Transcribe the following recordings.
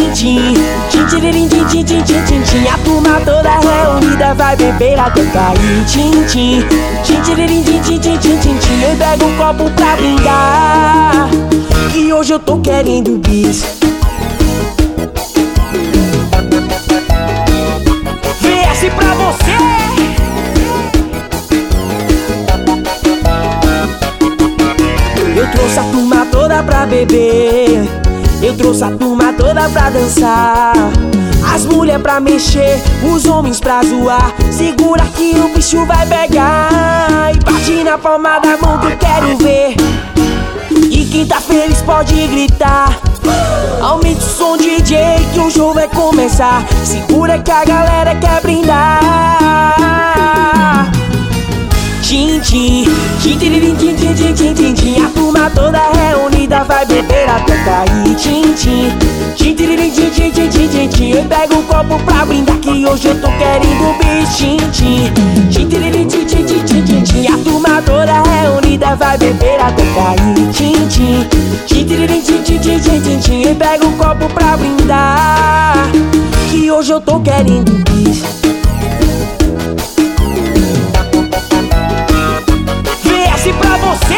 Tchim-tchim, tchim-tiririm-tchim-tchim-tchim-tchim. A turma toda reunida vai beber até cair. Tchim-tchim, tchim-tiririm-tchim-tchim-tchim-tchim. Eu pego um copo pra brindar, que hoje eu tô querendo bis. VS pra você. Eu trouxe a turma toda pra beber, eu trouxe a turma toda pra dançar. As mulheres pra mexer, os homens pra zoar. Segura que o bicho vai pegar. E bate na palma da mão que eu quero ver. E quem tá feliz pode gritar. Aumente o som, DJ, que o jogo vai começar. Segura que a galera quer brindar. Tchim-tchim, tchim-tiririm-tchim-tchim-tchim-tchim. A turma toda reunida vai beber até cair. Tchim-tchim, tchim-tiririm-tchim-tchim-tchim-tchim. Eu pego um copo pra brindar, que hoje eu tô querendo bis. Tchim-tchim, tchim-tiririm-tchim-tchim-tchim-tchim. A turma toda reunida vai beber até cair. Tchim-tchim, tchim-tiririm-tchim-tchim-tchim-tchim. Eu pego um copo pra brindar, que hoje eu tô querendo bis. Pra você.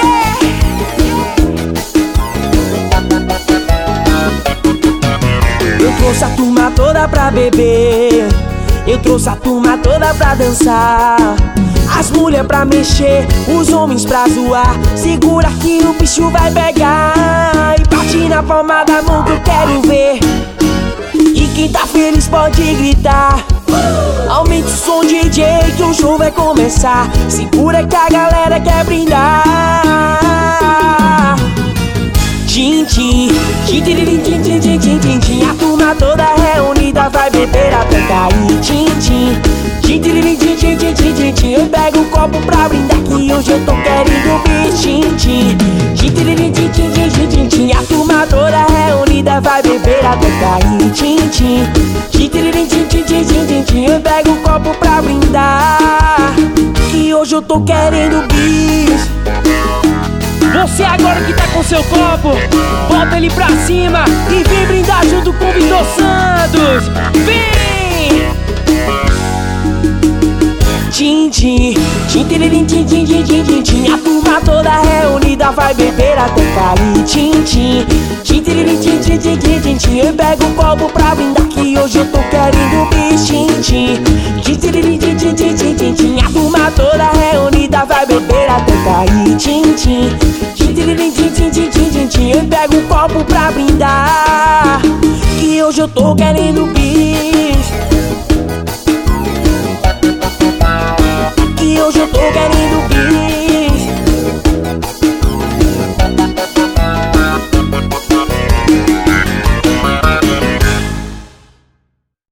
Eu trouxe a turma toda pra beber, eu trouxe a turma toda pra dançar. As mulheres pra mexer, os homens pra zoar. Segura que o bicho vai pegar. E bate na palma da mão que eu quero ver. E quem tá feliz pode gritar. Aumente o som, DJ, que o show vai começar. Segura que a galera quer brindar. Tchim-tchim, tchim-tiririm-tchim-tchim-tchim-tchim. A turma toda reunida vai beber até cair. Tchim-tchim, tchim-tiririm-tchim-tchim-tchim-tchim. Eu pego um copo pra brindar, que hoje eu tô querendo bis. Tchim-tchim, tchim-tiririm-tchim-tchim-tchim-tchim. A turma toda reunida vai beber até cair. Tchim-tchim, tchim-tiririm-tchim-tchim-tchim-tchim. Eu pego um copo pra brindar, que hoje eu tô querendo bis. Você agora que tá com seu copo, bota ele pra cima e vem brindar junto com o Vitor Santos. Vem! Tchim-tchim, tchim-tiririm-tchim-tchim-tchim-tchim. A turma toda reunida vai beber até cair. Tchim-tchim, tchim-tiririm-tchim-tchim-tchim-tchim. Eu pego um copo pra brindar, que hoje eu tô querendo bis. Tchim-tchim, tchim-tiririm-tchim-tchim-tchim-tchim. A turma toda reunida vai beber até cair. Tchim-tchim, tchim-tiririm-tchim-tchim-tchim-tchim. Eu pego um copo pra brindar, que hoje eu tô querendo bis. Que hoje eu tô querendo bis.